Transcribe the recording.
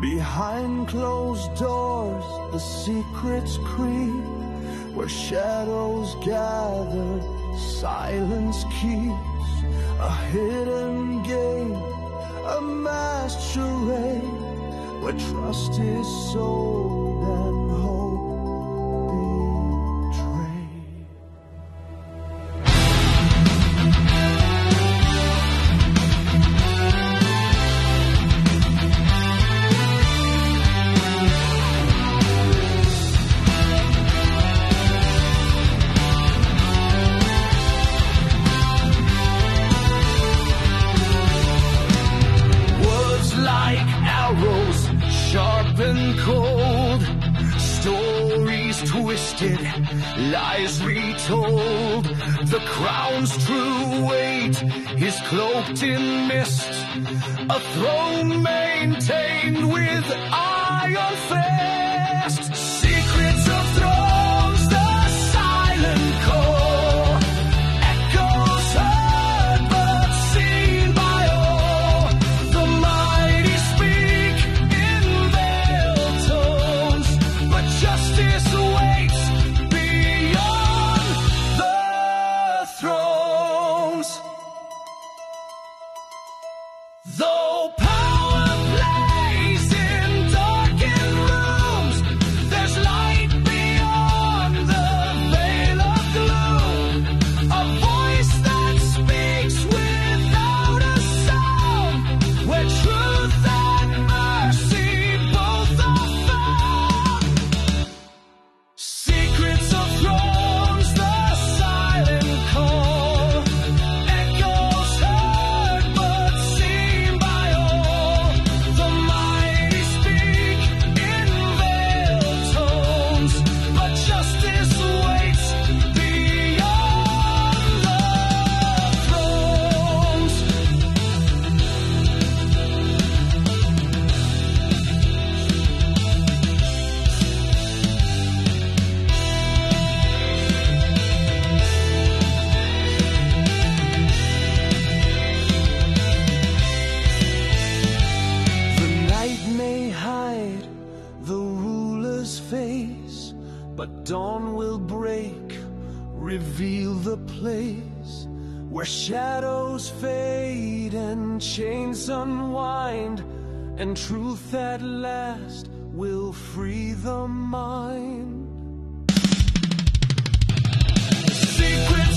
Behind closed doors, the secrets creep. Where shadows gather, silence keeps. A hidden game, a masked charade. Where trust is sold and hope betrayed. Words like arrows, sharp and cold, stories twisted, lies retold. The crown's true weight is cloaked in mist, a throne maintained with iron fist. Secrets of thrones, the silent call, echoes heard but seen by all. The mighty speak in veiled tones, but justice waits beyond the thrones. Though power plays in darkened rooms, there's light beyond the veil of gloom. A voice that speaks without a sound, where truth and mercy both are found. Secrets of thrones, the silent call, echoes heard but seen by all. The mighty speak in veiled tones, but justice waits beyond the thrones. The night may hide the ruler's face, but dawn will break, reveal the place where shadows fade and chains unwind, and truth at last will free the mind. Secrets